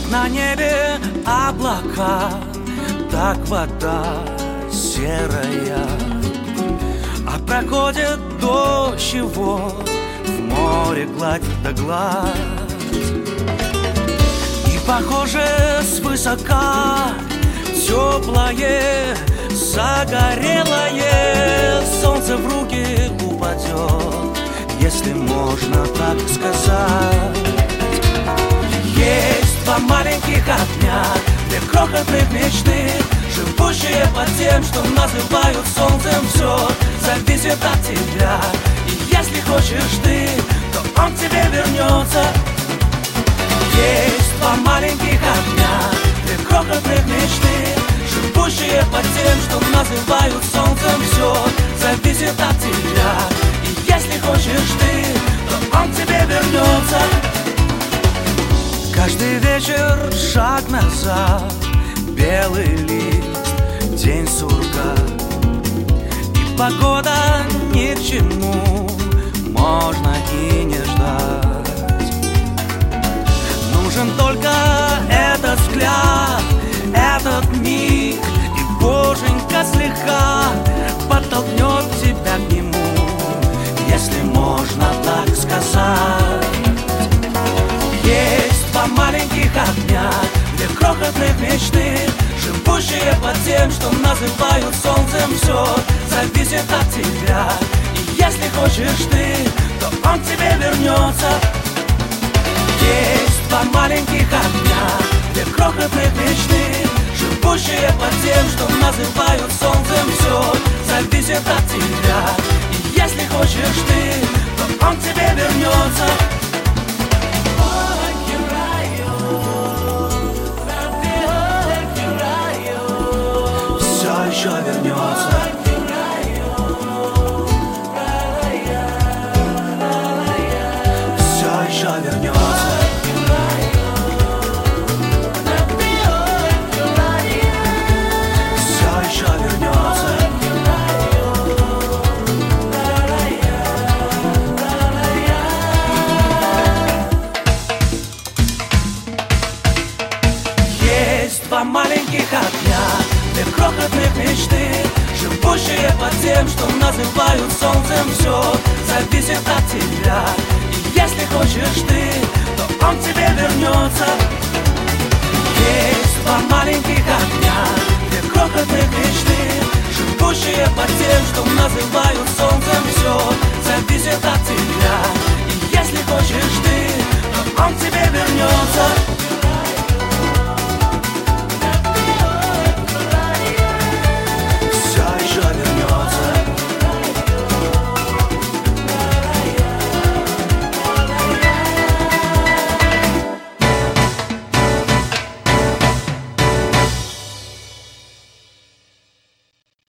На небе облака, так вода серая, а проходит дождь его, в море гладь да гладь. И похоже свысока теплое, загорелое солнце в руки упадет, если можно так сказать. Есть два маленьких огня, две крохотных мечты, живущие под тем, что называют солнцем. Все зависит от тебя, и если хочешь ты, то он тебе вернется. Есть два маленьких огня, две крохотных мечты, живущие под тем, что называют солнцем. Все зависит от тебя, и если хочешь ты, то он тебе вернется. Каждый вечер шаг назад, белый лист, день сурка, и погода ни к чему, можно и не ждать. Нужен только этот взгляд, этот миг, и Боженька слегка подтолкнет тебя к нему, если можно так сказать. Есть два маленьких огня, две крохотных мечты, живущие под тем, что называют солнцем. Все зависит от тебя, и если хочешь ты, то он тебе вернется. Есть два маленьких огня, две крохотных мечты, живущие под тем, что называют солнцем. Все зависит от тебя, и если хочешь ты, то он тебе вернется. Все еще вернется. Все еще вернется. Все еще вернется. Есть два маленьких огня, две крохотных мечты, живущие под тем, что называют солнцем. Все зависит от тебя, и если хочешь ты, то он тебе вернется. Есть два маленьких огня, две крохотных мечты, живущие под тем, что называют солнцем. Все зависит от тебя, и если хочешь ты, то он тебе вернется.